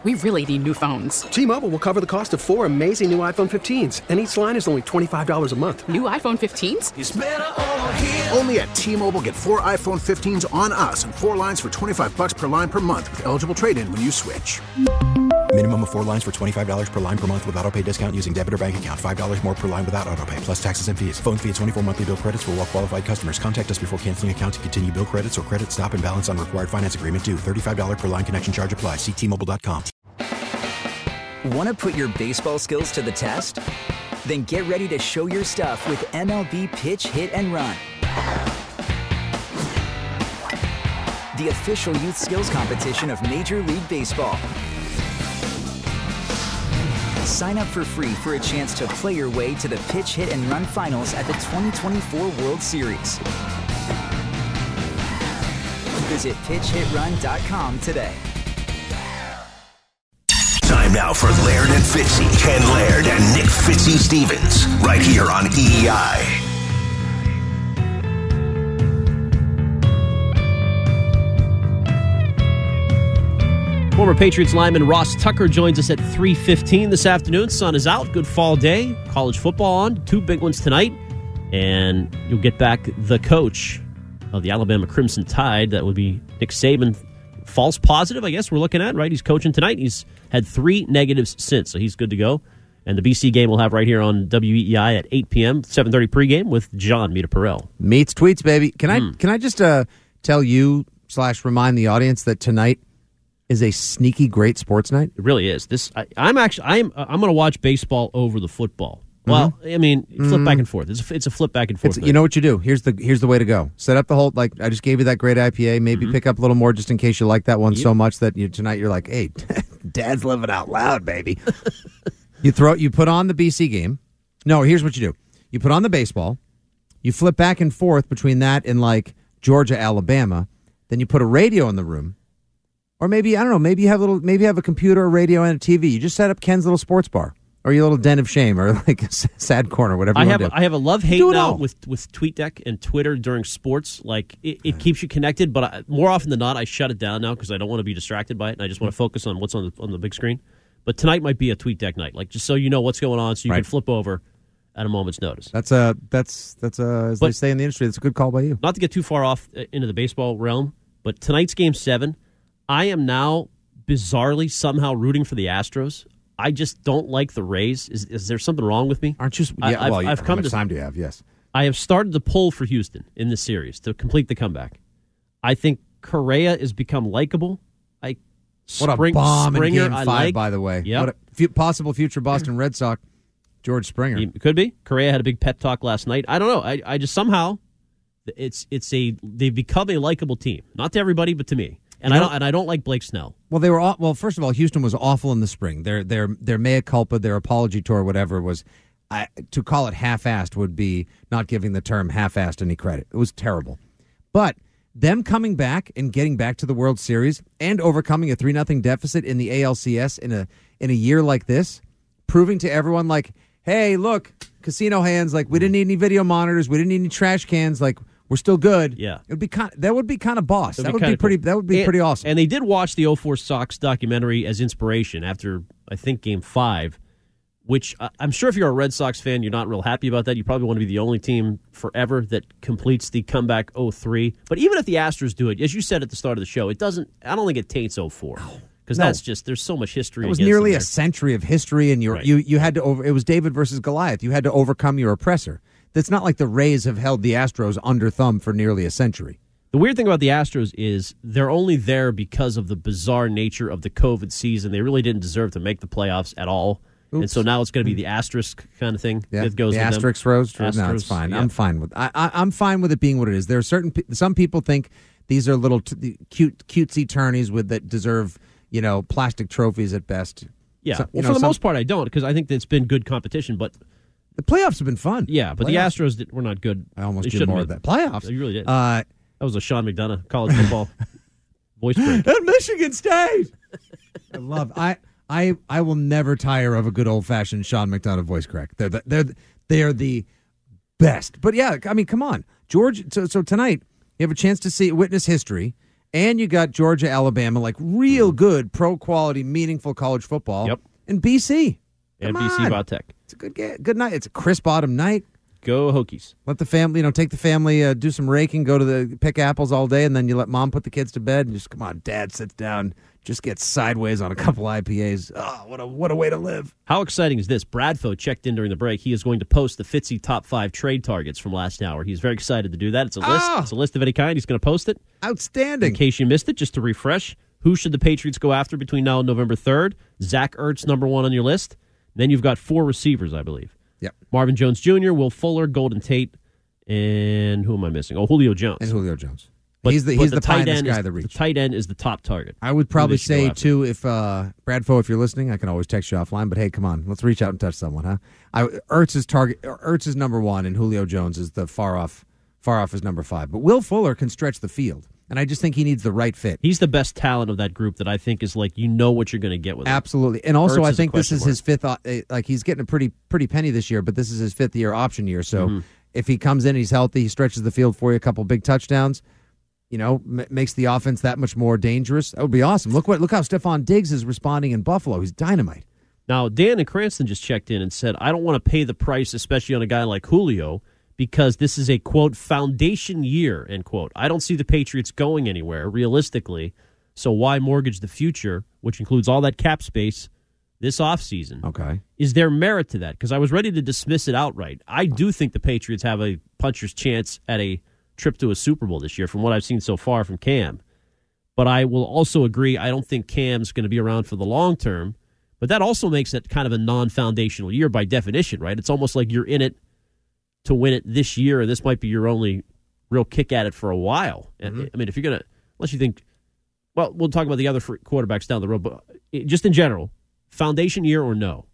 We really need new phones. T-Mobile will cover the cost of 4 amazing new iPhone 15s, and each line is only $25 a month. New iPhone 15s? It's better over here. Only at T-Mobile, get 4 iPhone 15s on us and 4 lines for $25 per line per month with eligible trade-in when you switch. Minimum of 4 lines for $25 per line per month with autopay discount using debit or bank account. $5 more per line without autopay, plus taxes and fees. Phone fee at 24 monthly bill credits for well-qualified customers. Contact us before canceling account to continue bill credits or credit stop and balance on required finance agreement due. $35 per line connection charge applies. See T-Mobile.com. Want to put your baseball skills to the test? Then get ready to show your stuff with MLB Pitch, Hit, and Run. The official youth skills competition of Major League Baseball. Sign up for free for a chance to play your way to the Pitch, Hit, and Run finals at the 2024 World Series. Visit pitchhitrun.com today. Time now for Laird and Fitzy. Ken Laird and Nick Fitzy Stevens. Right here on EEI. Former Patriots lineman Ross Tucker joins us at 3:15 this afternoon. Sun is out. Good fall day. College football on. 2 big ones tonight. And you'll get back the coach of the Alabama Crimson Tide. That would be Nick Saban. False positive, I guess we're looking at, right? He's coaching tonight. He's had 3 negatives since, so he's good to go. And the BC game we'll have right here on WEEI at 8 p.m., 7:30 pregame with John Mita-Perrell. Meets tweets, baby. Can I just tell you / remind the audience that tonight is a sneaky great sports night? It really is. I'm going to watch baseball over the football. Well, I mean, flip back and forth. It's a flip back and forth. You know what you do? Here's the way to go. Set up the whole, like I just gave you that great IPA. Maybe pick up a little more just in case you like that one so much that tonight you're like, hey, Dad's living out loud, baby. You put on the BC game. No, here's what you do. You put on the baseball. You flip back and forth between that and like Georgia, Alabama. Then you put a radio in the room. Or maybe, I don't know, maybe you have a computer, a radio, and a TV. You just set up Ken's little sports bar. Or your little den of shame, or like a sad corner, whatever you want to do. I have a love-hate now with TweetDeck and Twitter during sports. Like, it keeps you connected, but more often than not, I shut it down now because I don't want to be distracted by it, and I just want to focus on what's on the big screen. But tonight might be a TweetDeck night, like just so you know what's going on, so you can flip over at a moment's notice. That's as they say in the industry, that's a good call by you. Not to get too far off into the baseball realm, but tonight's Game 7, I am now bizarrely somehow rooting for the Astros. I just don't like the Rays. Is there something wrong with me? Aren't you? Yeah, I've come to time do you have? Yes, I have started to pull for Houston in this series to complete the comeback. I think Correa has become likable. What a bomb Springer, in Game 5, by the way. Yep. What a possible future Boston Red Sox, George Springer. He could be. Correa had a big pep talk last night. I don't know. I just somehow they've become a likable team. Not to everybody, but to me. And I don't like Blake Snell. Well, first of all, Houston was awful in the spring. Their mea culpa, their apology tour, whatever was, to call it half-assed would be not giving the term half-assed any credit. It was terrible. But them coming back and getting back to the World Series and overcoming a 3-0 deficit in the ALCS in a year like this, proving to everyone like, hey, look, casino hands, like we didn't need any video monitors, we didn't need any trash cans, like. We're still good. Yeah, that would be kind of boss. That would be pretty. Cool. That would be pretty awesome. And they did watch the 04 Sox documentary as inspiration after I think Game 5, which I'm sure if you're a Red Sox fan, you're not real happy about that. You probably want to be the only team forever that completes the comeback 03. But even if the Astros do it, as you said at the start of the show, it doesn't. I don't think it taints 04 because that's just there's so much history. It was nearly a century of history, and you had to It was David versus Goliath. You had to overcome your oppressor. It's not like the Rays have held the Astros under thumb for nearly a century. The weird thing about the Astros is they're only there because of the bizarre nature of the COVID season. They really didn't deserve to make the playoffs at all. Oops. And so now it's going to be the asterisk kind of thing that goes the with asterisk them. Rose? No, it's fine. Yeah. I'm fine with I'm fine with it being what it is. There are some people think these are little cutesy tourneys that deserve, plastic trophies at best. Yeah. So, for the most part, I don't because I think it's been good competition, but the playoffs have been fun. Yeah, but the Astros were not good. I almost did more of that. Playoffs? You really did. That was a Sean McDonough college football voice break. At Michigan State! I will never tire of a good old-fashioned Sean McDonough voice crack. They are the best. But yeah, I mean, come on. George, so tonight you have a chance to witness history, And you got Georgia, Alabama, like real good, pro-quality, meaningful college football. Yep. And BC. And Come BC on. Vautech. It's a good night. It's a crisp autumn night. Go Hokies. Let the family, take the family, do some raking, go to the pick apples all day, and then you let mom put the kids to bed, and just, come on, dad sits down, just get sideways on a couple IPAs. Oh, what a way to live. How exciting is this? Bradfo checked in during the break. He is going to post the Fitzy top 5 trade targets from last hour. He's very excited to do that. It's a list. It's a list of any kind. He's going to post it. Outstanding. In case you missed it, just to refresh, who should the Patriots go after between now and November 3rd? Zach Ertz, number 1 on your list. Then you've got 4 receivers, I believe. Yep. Marvin Jones Jr., Will Fuller, Golden Tate, and who am I missing? Oh, Julio Jones. And Julio Jones. But, he's the tight finest end guy of the reach. The tight end is the top target. I would probably Who they should go say, after. too, if Bradfo, if you're listening, I can always text you offline, but hey, come on, let's reach out and touch someone, huh? Ertz is number 1, and Julio Jones is the far off as number 5. But Will Fuller can stretch the field, and I just think he needs the right fit. He's the best talent of that group that I think is like, you know what you're going to get with him. Absolutely. And also, Ertz I is a think this question is his fifth, like he's getting a pretty penny this year, but this is his 5th year option year. So if he comes in, he's healthy, he stretches the field for you, a couple big touchdowns, makes the offense that much more dangerous. That would be awesome. Look how Stephon Diggs is responding in Buffalo. He's dynamite. Now, Dan in Cranston just checked in and said, I don't want to pay the price, especially on a guy like Julio, because this is a, quote, foundation year, end quote. I don't see the Patriots going anywhere, realistically, so why mortgage the future, which includes all that cap space, this offseason? Okay. Is there merit to that? Because I was ready to dismiss it outright. I do think the Patriots have a puncher's chance at a trip to a Super Bowl this year, from what I've seen so far from Cam. But I will also agree, I don't think Cam's going to be around for the long term, but that also makes it kind of a non-foundational year by definition, right? It's almost like you're in it to win it this year, and this might be your only real kick at it for a while. Mm-hmm. I mean, if you're going to, unless you think, well, we'll talk about the other quarterbacks down the road, but just in general, foundation year or no?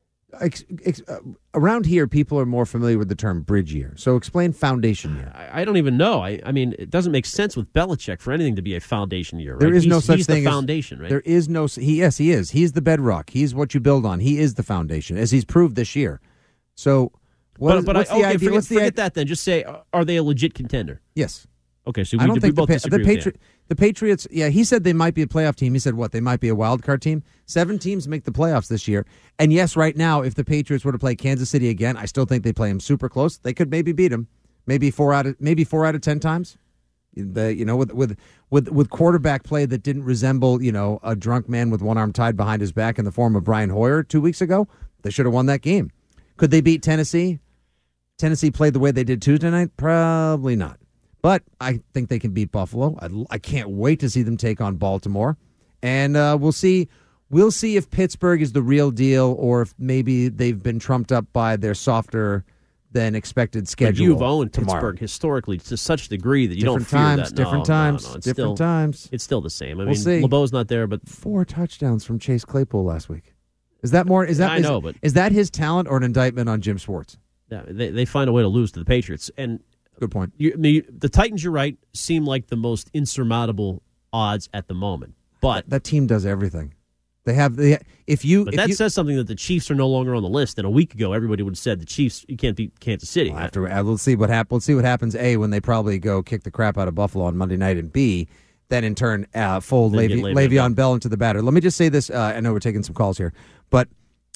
Around here, people are more familiar with the term bridge year. So explain foundation year. I don't even know. I mean, it doesn't make sense with Belichick for anything to be a foundation year, right? There is no such he's thing the as foundation, right? There is no. Yes, he is. He's the bedrock. He's what you build on. He is the foundation, as he's proved this year. So, what's the idea? Forget that then. Just say, are they a legit contender? Yes. Okay, so I don't think both disagree with Dan. The Patriots, yeah, he said they might be a playoff team. He said what? They might be a wild card team. 7 teams make the playoffs this year. And yes, right now, if the Patriots were to play Kansas City again, I still think they play them super close. They could maybe beat them, maybe 4 out of 10 times. With quarterback play that didn't resemble a drunk man with one arm tied behind his back in the form of Brian Hoyer 2 weeks ago, they should have won that game. Could they beat Tennessee? Tennessee played the way they did Tuesday night? Probably not. But I think they can beat Buffalo. I can't wait to see them take on Baltimore. And we'll see if Pittsburgh is the real deal or if maybe they've been trumped up by their softer than expected schedule. But you've owned tomorrow. Pittsburgh historically to such a degree that you don't fear that. Different times. It's still the same. I We'll mean, see. LeBeau's not there, but 4 touchdowns from Chase Claypool last week. Is that more? Is that his talent or an indictment on Jim Schwartz? Yeah, they find a way to lose to the Patriots. And good point. The Titans, you're right, seem like the most insurmountable odds at the moment. But that team does everything. They have that says something that the Chiefs are no longer on the list. And a week ago, everybody would have said the Chiefs, you can't beat Kansas City. We'll see what happens. We'll see what happens. A, when they probably go kick the crap out of Buffalo on Monday night, and B, then in turn fold Le'Veon Bell into the batter. Let me just say this. I know we're taking some calls here, but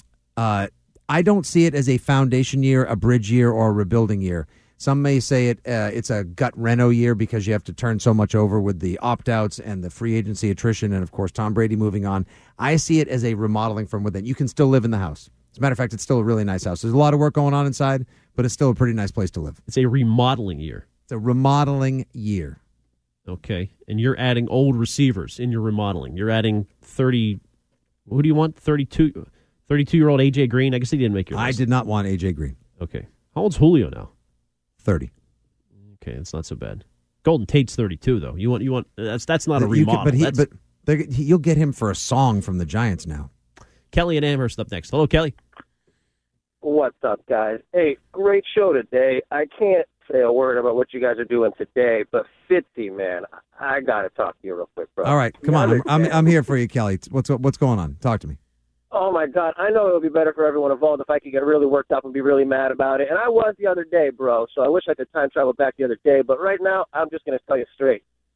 I don't see it as a foundation year, a bridge year, or a rebuilding year. Some may say it's a gut reno year because you have to turn so much over with the opt-outs and the free agency attrition and, of course, Tom Brady moving on. I see it as a remodeling from within. You can still live in the house. As a matter of fact, it's still a really nice house. There's a lot of work going on inside, but it's still a pretty nice place to live. It's a remodeling year. It's a remodeling year. Okay. And you're adding old receivers in your remodeling. You're adding 30 – who do you want? 32-year-old A.J. Green? I guess he didn't make your list. I did not want A.J. Green. Okay. How old's Julio now? 30. Okay, that's not so bad. Golden Tate's 32, though. You want that's not a remodel. You'll get him for a song from the Giants now. Kelly and Amherst up next. Hello, Kelly. What's up, guys? Hey, great show today. I can't say a word about what you guys are doing today, but Fitzy, man, I gotta talk to you real quick, bro. All right, come on. I'm here for you, Kelly. What's going on? Talk to me. Oh, my God. I know it would be better for everyone involved if I could get really worked up and be really mad about it. And I was the other day, bro, so I wish I could time travel back the other day. But right now, I'm just going to tell you straight.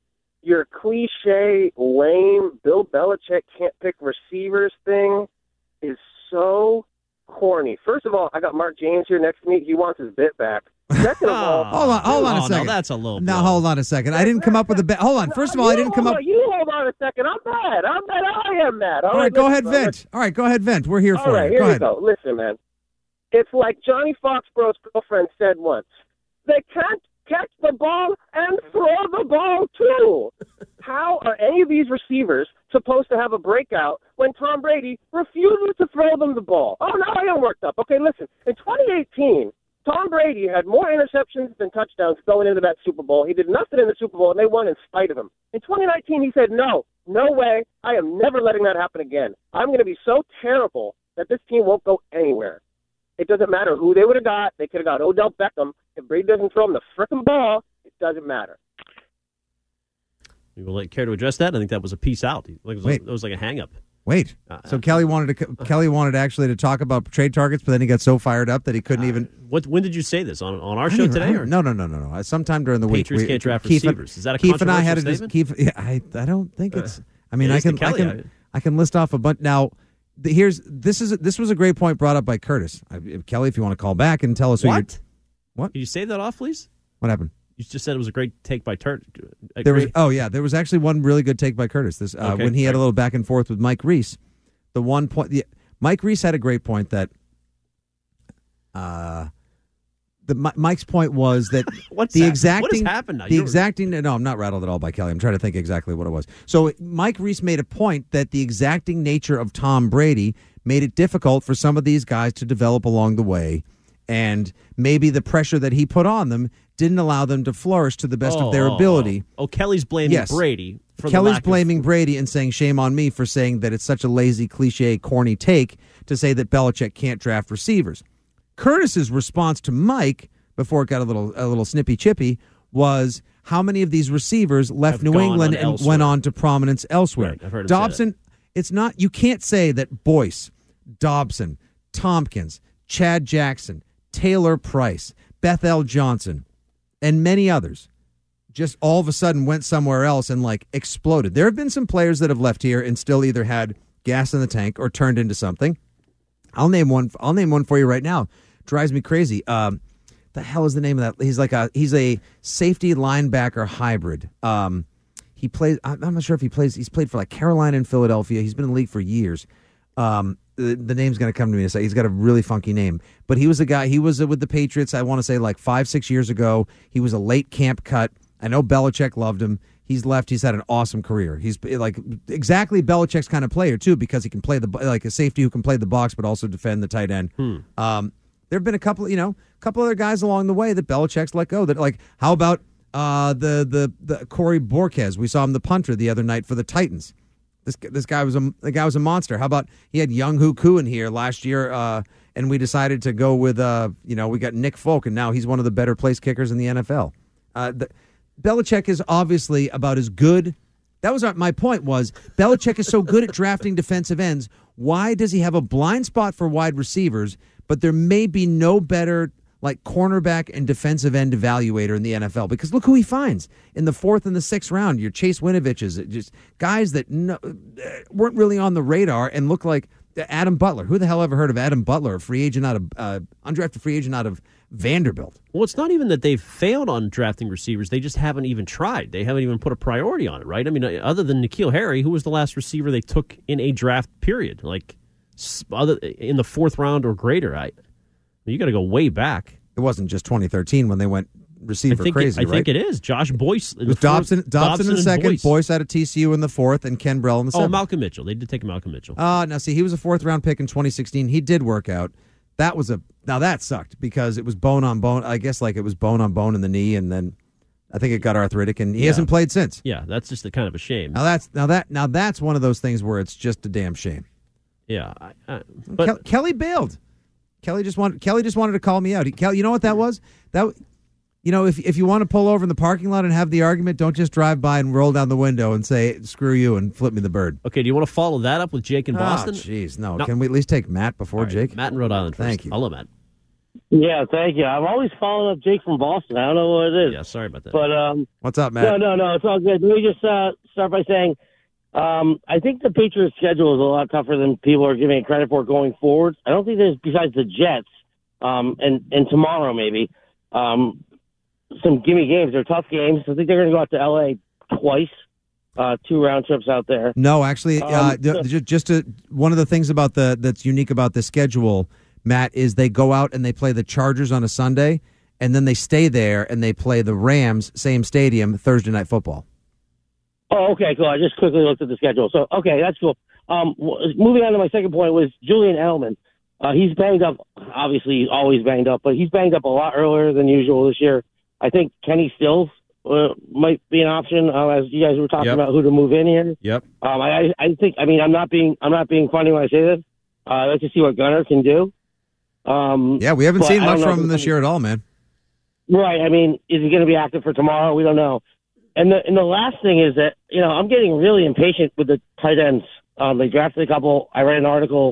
your cliche, lame, Bill Belichick can't pick receivers thing is so corny. First of all, I got Mark James here next to me. He wants his bit back. Second of all, hold on a second. No, that's a low blow. Now, hold on a second. I didn't come up with a bet. Hold on. First of all, I didn't come up. You hold on a second. I'm mad. I am mad. All right, go ahead, vent. All right, go ahead, vent. We're here for you. Go Here ahead. we go. Listen, man. It's like Johnny Foxborough's girlfriend said once. They can't catch the ball and throw the ball, too. How are any of these receivers supposed to have a breakout when Tom Brady refuses to throw them the ball? Oh, now I am worked up. Okay, listen. In 2018, Tom Brady had more interceptions than touchdowns going into that Super Bowl. He did nothing in the Super Bowl, and they won in spite of him. In 2019, he said, no way. I am never letting that happen again. I'm going to be so terrible that this team won't go anywhere. It doesn't matter who they would have got. They could have got Odell Beckham. If Brady doesn't throw him the frickin' ball, it doesn't matter. You will care to address that? I think that was a piece out. It was like a hang-up. Wait. So Kelly wanted actually to talk about trade targets, but then he got so fired up that he couldn't even. When did you say this on our show today? No. Sometime during the week. Patriots can't draft receivers. Is that a controversial statement? I don't think it's. I mean, I can list off a bunch now. This was a great point brought up by Curtis. Kelly, if you want to call back and tell us what. Can you save that off, please? What happened? You just said it was a great take by Turt. There was actually one really good take by Curtis. When he had a little back and forth with Mike Reese. The one point, Mike Reese had a great point that. Mike's point was that what has happened now? No, I'm not rattled at all by Kelly. I'm trying to think exactly what it was. So Mike Reese made a point that the exacting nature of Tom Brady made it difficult for some of these guys to develop along the way, and maybe the pressure that he put on them didn't allow them to flourish to the best of their ability. Kelly's blaming Brady. Kelly's blaming Brady and saying shame on me for saying that it's such a lazy, cliche, corny take to say that Belichick can't draft receivers. Curtis's response to Mike, before it got a little snippy chippy, was how many of these receivers left New England and went on to prominence elsewhere. Right, I've heard Dobson, it's not. You can't say that Boyce, Dobson, Tompkins, Chad Jackson, Taylor Price, Bethel Johnson, and many others just all of a sudden went somewhere else and exploded. There have been some players that have left here and still either had gas in the tank or turned into something. I'll name one for you right now. Drives me crazy. The hell is the name of that? He's a safety linebacker hybrid. He plays. I'm not sure if he plays. He's played for Carolina and Philadelphia. He's been in the league for years. The name's going to come to me in a second. He's got a really funky name. But he was a guy. He was with the Patriots. I want to say 5-6 years ago. He was a late camp cut. I know Belichick loved him. He's left. He's had an awesome career. He's exactly Belichick's kind of player too, because he can play a safety who can play the box but also defend the tight end. There have been a couple other guys along the way that Belichick's let go. That how about the Corey Borquez? We saw him the punter the other night for the Titans. This guy was a monster. How about he had Young Hoo Koo in here last year, and we decided to go with we got Nick Folk, and now he's one of the better place kickers in the NFL. Belichick is obviously about as good. That was my point. Was Belichick is so good at drafting defensive ends? Why does he have a blind spot for wide receivers? But there may be no better cornerback and defensive end evaluator in the NFL, because look who he finds in the 4th and the 6th round. Your Chase Winoviches, just guys that weren't really on the radar and look like Adam Butler. Who the hell ever heard of Adam Butler, a free agent out of undrafted free agent out of Vanderbilt? Well, it's not even that they've failed on drafting receivers. They just haven't even tried. They haven't even put a priority on it, right? I mean, other than N'Keal Harry, who was the last receiver they took in a draft period, in the 4th round or greater? You got to go way back. It wasn't just 2013 when they went receiver crazy, right? I think it is. Josh Boyce. It was Dobson in the second, Boyce out of TCU in the 4th, and Ken Brell in the 7th. Oh, Malcolm Mitchell. They did take Malcolm Mitchell. Now see, he was a 4th round pick in 2016. He did work out. Now that sucked because it was bone on bone. I guess it was bone on bone in the knee, and then I think it got arthritic, and he hasn't played since. Yeah, that's just kind of a shame. Now that's one of those things where it's just a damn shame. Yeah, but Kelly bailed. Kelly just wanted to call me out. You know what that was? If you want to pull over in the parking lot and have the argument, don't just drive by and roll down the window and say screw you and flip me the bird. Okay, do you want to follow that up with Jake in Boston? Oh, jeez, no. Can we at least take Matt before Jake? Matt in Rhode Island first. Thank you. Hello, Matt. Yeah, thank you. I'm always following up Jake from Boston. I don't know what it is. Yeah, sorry about that. But what's up, Matt? No, it's all good. Let me just start by saying I think the Patriots' schedule is a lot tougher than people are giving it credit for going forward. I don't think there's, besides the Jets and tomorrow maybe, some gimme games. They're tough games. I think they're going to go out to L.A. twice. 2 round trips out there. No, actually, one of the things about that's unique about the schedule, Matt, is they go out and they play the Chargers on a Sunday, and then they stay there and they play the Rams, same stadium, Thursday Night Football. Oh, okay, cool. I just quickly looked at the schedule. So, okay, that's cool. Moving on to my second point was Julian Edelman. He's banged up. Obviously, he's always banged up, but he's banged up a lot earlier than usual this year. I think Kenny Stills might be an option, as you guys were talking about who to move in here. Yep. I think. I mean, I'm not being funny when I say this. I like to see what Gunnar can do. Yeah, we haven't seen much from him this year at all, man. Right. I mean, is he going to be active for tomorrow? We don't know. And the last thing is that I'm getting really impatient with the tight ends. They drafted a couple. I read an article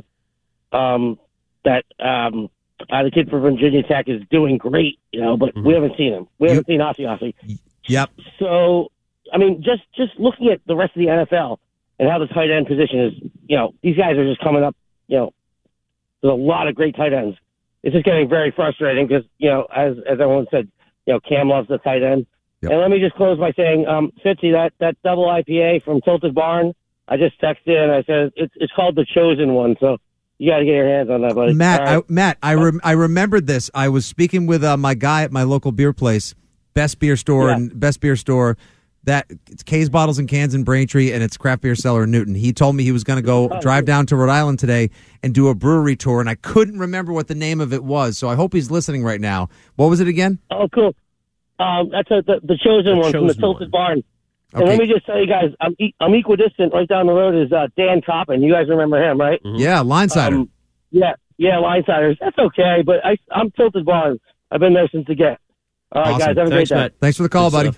that the kid from Virginia Tech is doing great, but we haven't seen him. We haven't seen Ossie. Yep. So, I mean, just looking at the rest of the NFL and how the tight end position is, these guys are just coming up, there's a lot of great tight ends. It's just getting very frustrating because, as everyone said, Cam loves the tight end. Yep. And let me just close by saying, Fitzy, that double IPA from Tilted Barn, I just texted and I said, it's called the Chosen One, so you got to get your hands on that, buddy. Matt, I remembered this. I was speaking with my guy at my local beer place, Best Beer Store, that it's K's Bottles and Cans in Braintree, and it's Craft Beer Cellar in Newton. He told me he was going to go drive down to Rhode Island today and do a brewery tour, and I couldn't remember what the name of it was, so I hope he's listening right now. What was it again? Oh, cool. That's the Chosen One from the Tilted Barn. Okay. And let me just tell you guys, I'm equidistant. Right down the road is Dan Coppin. You guys remember him, right? Mm-hmm. Yeah, Linesider. Yeah, Linesiders. That's okay, but I'm Tilted Barn. I've been there since the get. All right, awesome. Guys, have a great day. Matt. Thanks for the call, buddy.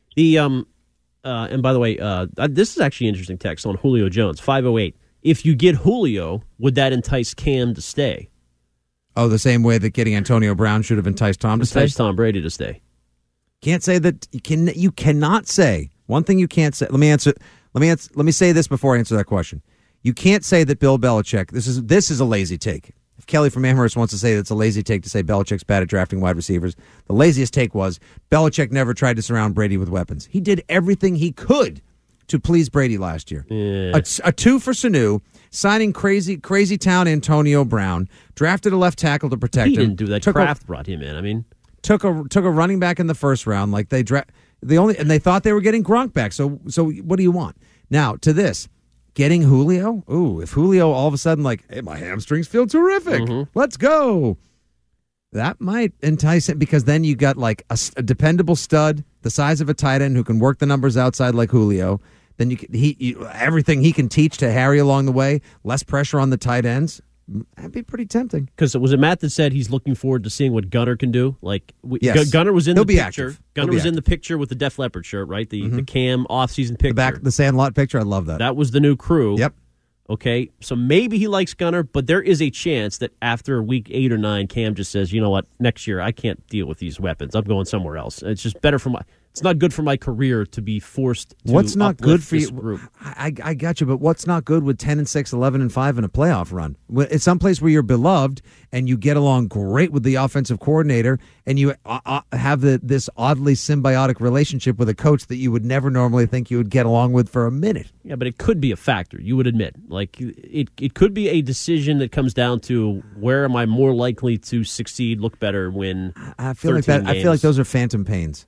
And by the way, this is actually an interesting text on Julio Jones, 508. If you get Julio, would that entice Cam to stay? Oh, the same way that getting Antonio Brown should have enticed Tom to stay? Enticed Tom Brady to stay. Can't say that. You cannot say. One thing you can't say. Let me say this before I answer that question. You can't say that Bill Belichick, this is a lazy take. If Kelly from Amherst wants to say it's a lazy take to say Belichick's bad at drafting wide receivers, the laziest take was Belichick never tried to surround Brady with weapons. He did everything he could to please Brady last year. Yeah. A 2 for Sanu, signing crazy town Antonio Brown, drafted a left tackle to protect him. He didn't do that. Kraft brought him in. I mean, took a running back in the first round. Like they thought they were getting Gronk back. So what do you want now to this? Getting Julio? Ooh, if Julio all of a sudden hey, my hamstrings feel terrific. Mm-hmm. Let's go. That might entice him because then you got a dependable stud the size of a tight end who can work the numbers outside like Julio. Then everything he can teach to Harry along the way, less pressure on the tight ends. That'd be pretty tempting. Because was it Matt that said he's looking forward to seeing what Gunnar can do? Yes. Gunnar was in He'll the be picture. active. Gunnar was in the picture with the Def Leppard shirt, right? The Cam off-season picture. The Sandlot picture. I love that. That was the new crew. Yep. Okay, so maybe he likes Gunnar, but there is a chance that after week 8 or 9, Cam just says, you know what, next year I can't deal with these weapons. I'm going somewhere else. It's just better for it's not good for my career to be forced to what's not good for you? Group. I got you, but what's not good with 10-6, 11-5 in a playoff run? It's someplace where you're beloved and you get along great with the offensive coordinator, and you have this oddly symbiotic relationship with a coach that you would never normally think you would get along with for a minute. Yeah, but it could be a factor. You would admit, it could be a decision that comes down to where am I more likely to succeed, look better, win. I feel like that. Games. I feel like those are phantom pains.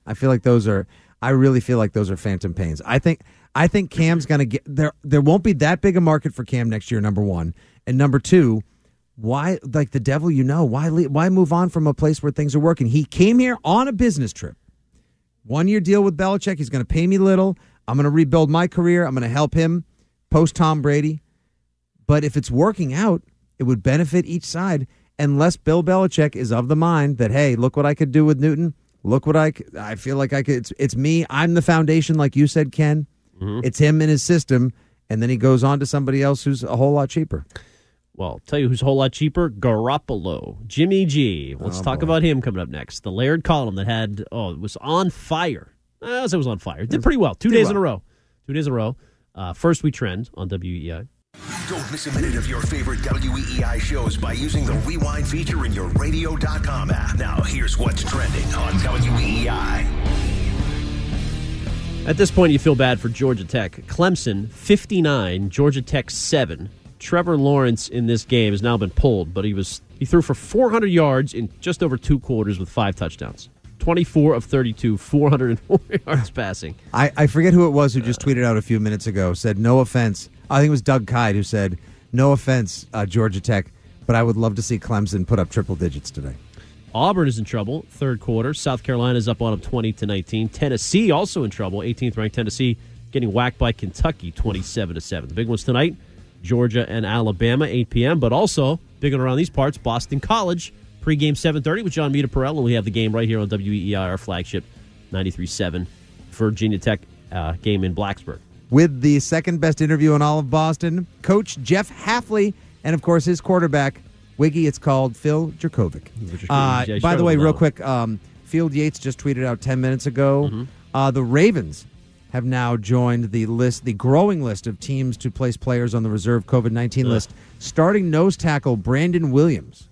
I really feel like those are phantom pains. I think Cam's going to get there. There won't be that big a market for Cam next year, number one. And number two, why, like the devil why move on from a place where things are working? He came here on a business trip. 1-year deal with Belichick. He's going to pay me little. I'm going to rebuild my career. I'm going to help him post Tom Brady. But if it's working out, it would benefit each side unless Bill Belichick is of the mind that, hey, look what I could do with Newton. Look what I feel like I could. It's me. I'm the foundation, like you said, Ken. Mm-hmm. It's him and his system, and then he goes on to somebody else who's a whole lot cheaper. Well, I'll tell you who's a whole lot cheaper, Garoppolo. Jimmy G. Let's talk about him coming up next. The Laird column that had, it was on fire. I was on fire. It did pretty well. 2 days in a row. 2 days in a row. First we trend on WEEI. Don't miss a minute of your favorite WEEI shows by using the Rewind feature in your radio.com app. Now, here's what's trending on WEEI. At this point, you feel bad for Georgia Tech. Clemson, 59, Georgia Tech, 7. Trevor Lawrence in this game has now been pulled, but he threw for 400 yards in just over 2 quarters with 5 touchdowns. 24 of 32, 404 yards passing. I forget who it was who just tweeted out a few minutes ago, said, no offense. I think it was Doug Kyde who said, no offense, Georgia Tech, but I would love to see Clemson put up triple digits today. Auburn is in trouble, third quarter. South Carolina's up on them 20-19. Tennessee also in trouble, 18th ranked Tennessee getting whacked by Kentucky 27-7. The big ones tonight, Georgia and Alabama, 8 p.m., but also, big one around these parts, Boston College, pregame 7:30 with John Mita-Perrell, and we have the game right here on WEEI, our flagship, 93.7, Virginia Tech game in Blacksburg. With the second best interview in all of Boston, Coach Jeff Hafley, and of course his quarterback, Wiggy, it's called Phil Jurkovec. By the way, real quick, Field Yates just tweeted out 10 minutes ago, the Ravens have now joined the growing list of teams to place players on the reserve COVID-19 list, starting nose tackle Brandon Williams.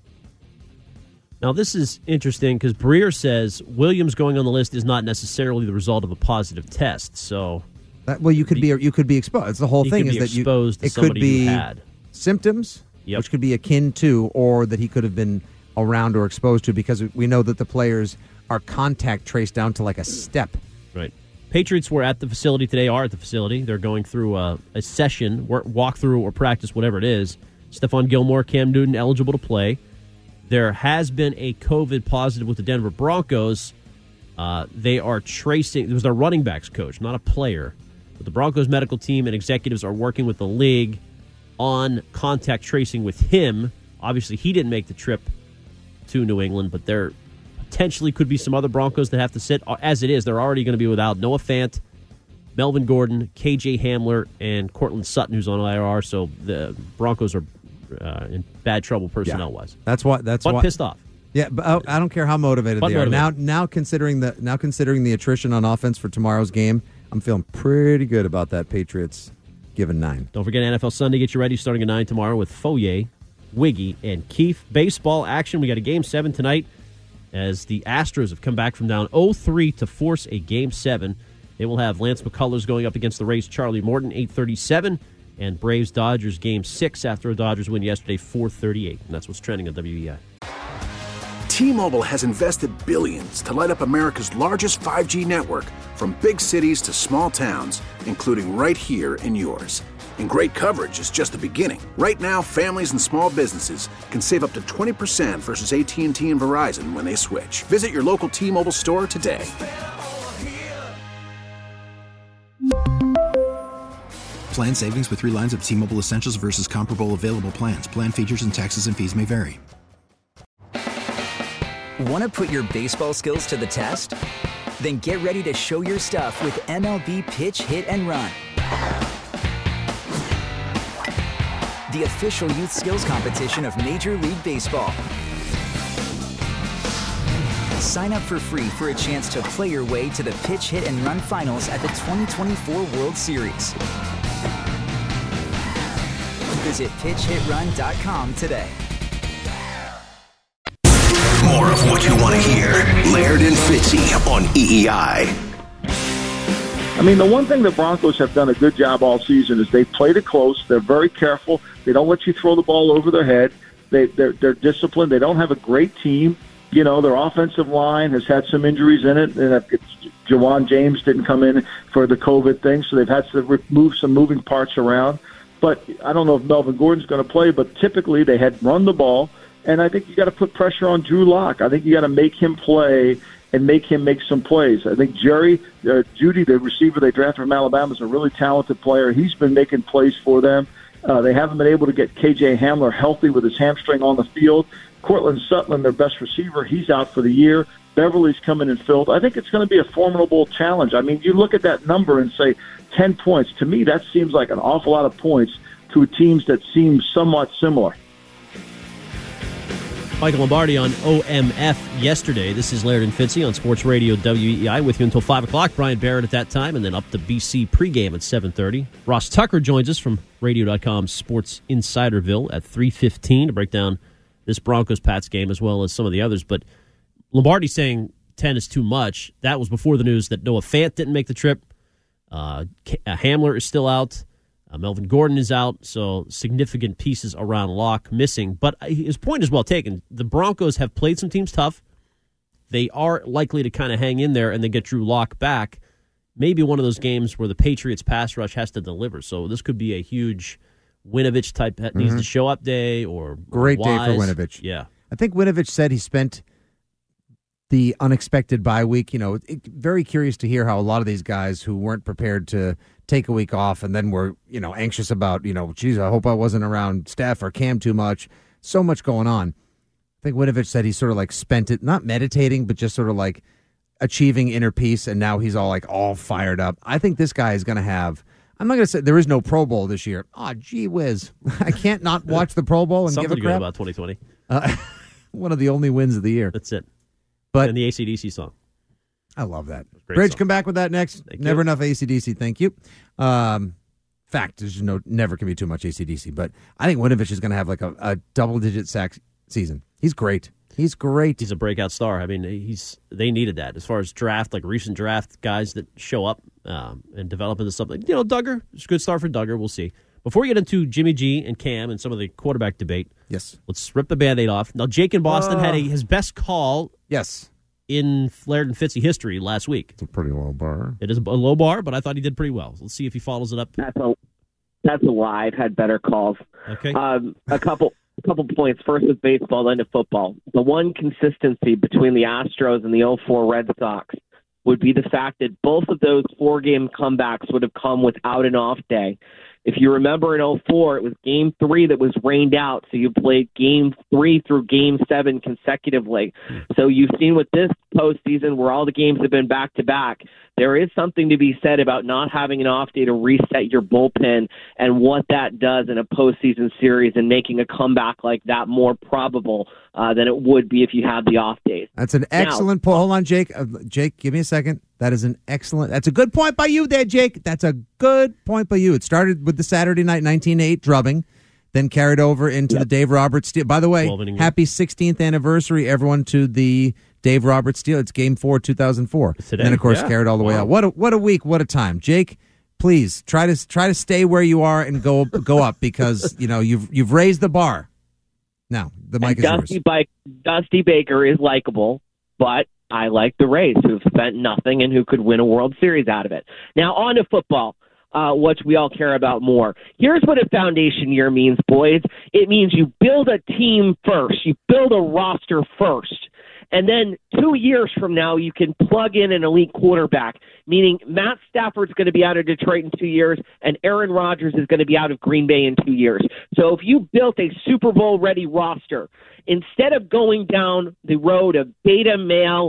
Now, this is interesting because Breer says Williams going on the list is not necessarily the result of a positive test. So, you could be exposed. It's the whole thing is that it could be symptoms, which could be akin to, or that he could have been around or exposed to, because we know that the players are contact traced down to like a step. Right. Patriots were at the facility today, are at the facility. They're going through a session, walkthrough or practice, whatever it is. Stephon Gilmore, Cam Newton eligible to play. There has been a COVID positive with the Denver Broncos. They are tracing, it was their running backs coach, not a player. But the Broncos medical team and executives are working with the league on contact tracing with him. Obviously, he didn't make the trip to New England, but there potentially could be some other Broncos that have to sit. As it is, they're already going to be without Noah Fant, Melvin Gordon, KJ Hamler, and Cortland Sutton, who's on IR. So the Broncos are in bad trouble personnel-wise. That's why. Pissed off. Yeah, but I don't care how motivated they are. Now considering the attrition on offense for tomorrow's game, I'm feeling pretty good about that Patriots giving 9. Don't forget NFL Sunday. Get you ready starting at 9 tomorrow with Foyer, Wiggy, and Keefe. Baseball action. We got a Game 7 tonight as the Astros have come back from down 0-3 to force a Game 7. They will have Lance McCullers going up against the Rays' Charlie Morton, 8:37, and Braves-Dodgers Game 6 after a Dodgers win yesterday, 4:38. And that's what's trending on WEI. T-Mobile has invested billions to light up America's largest 5G network, from big cities to small towns, including right here in yours. And great coverage is just the beginning. Right now, families and small businesses can save up to 20% versus AT&T and Verizon when they switch. Visit your local T-Mobile store today. Plan savings with 3 lines of T-Mobile Essentials versus comparable available plans. Plan features and taxes and fees may vary. Want to put your baseball skills to the test? Then get ready to show your stuff with MLB Pitch, Hit, and Run. The official youth skills competition of Major League Baseball. Sign up for free for a chance to play your way to the Pitch, Hit, and Run finals at the 2024 World Series. Visit pitchhitrun.com today. More of what you want to hear. Laird and Fitzy on EEI. I mean, the one thing the Broncos have done a good job all season is they've played it close. They're very careful. They don't let you throw the ball over their head. They're disciplined. They don't have a great team. You know, their offensive line has had some injuries in it. And Jawan James didn't come in for the COVID thing, so they've had to remove some moving parts around. But I don't know if Melvin Gordon's going to play, but typically they had run the ball. And I think you got to put pressure on Drew Lock. I think you got to make him play and make him make some plays. I think Judy, the receiver they drafted from Alabama, is a really talented player. He's been making plays for them. They haven't been able to get KJ Hamler healthy with his hamstring on the field. Cortland Sutton, their best receiver, he's out for the year. Beverly's coming in filled. I think it's going to be a formidable challenge. I mean, you look at that number and say 10 points. To me, that seems like an awful lot of points to teams that seem somewhat similar. Michael Lombardi on OMF yesterday. This is Laird and Fitzy on Sports Radio WEI with you until 5 o'clock. Brian Barrett at that time, and then up to BC pregame at 7:30. Ross Tucker joins us from Radio.com Sports Insiderville at 3:15 to break down this Broncos-Pats game as well as some of the others. But Lombardi saying 10 is too much. That was before the news that Noah Fant didn't make the trip. Hamler is still out. Melvin Gordon is out, so significant pieces around Locke missing. But his point is well taken. The Broncos have played some teams tough. They are likely to kind of hang in there and then get Drew Locke back. Maybe one of those games where the Patriots pass rush has to deliver. So this could be a huge Winovich type needs to show up day or great Wise. Day for Winovich. Yeah. I think Winovich said he spent the unexpected bye week. Very curious to hear how a lot of these guys who weren't prepared to take a week off and then were, anxious about, geez, I hope I wasn't around Steph or Cam too much. So much going on. I think Winovich said he sort of like spent it, not meditating, but just sort of like achieving inner peace, and now he's all fired up. I think this guy is going to have, I'm not going to say there is no Pro Bowl this year. Oh, gee whiz. I can't not watch the Pro Bowl and Something give a crap. Something good about 2020. One of the only wins of the year. That's it. But and the AC/DC song. I love that. Bridge, song. Come back with that next. Never enough AC/DC. Thank you. Fact, there's never can be too much AC/DC. But I think Winovich is going to have like a double-digit sack season. He's great. He's great. He's a breakout star. I mean, they needed that as far as draft, like recent draft guys that show up and develop into something. Duggar, it's a good start for Duggar. We'll see. Before we get into Jimmy G and Cam and some of the quarterback debate, yes, let's rip the Band-Aid off. Now, Jake in Boston had his best call. Yes. In Laird and Fitzy history last week. It's a pretty low bar. It is a low bar, but I thought he did pretty well. Let's see if he follows it up. That's a lie. I've had better calls. Okay. A couple points. First with baseball, then to football. The one consistency between the Astros and the 04 Red Sox would be the fact that both of those 4-game comebacks would have come without an off day. If you remember in 04, it was Game 3 that was rained out, so you played Game 3 through Game 7 consecutively. So you've seen with this postseason where all the games have been back-to-back, there is something to be said about not having an off day to reset your bullpen and what that does in a postseason series and making a comeback like that more probable than it would be if you had the off days. That's an excellent point. Hold on, Jake. Jake, give me a second. That's a good point by you there, Jake. That's a good point by you. It started with the Saturday night 19-8 drubbing, then carried over into the Dave Roberts steal. By the way, happy 16th anniversary, everyone, to the Dave Roberts steal. It's Game 4, 2004. Today, and then, of course, carried all the way out. What a week, what a time. Jake, please try to stay where you are and go up because you've raised the bar. Now, the mic is yours. Dusty Baker is likable, but I like the Rays, who've spent nothing and who could win a World Series out of it. Now, on to football, which we all care about more. Here's what a foundation year means, boys. It means you build a team first. You build a roster first. And then 2 years from now, you can plug in an elite quarterback, meaning Matt Stafford's going to be out of Detroit in 2 years, and Aaron Rodgers is going to be out of Green Bay in 2 years. So if you built a Super Bowl-ready roster, instead of going down the road of beta male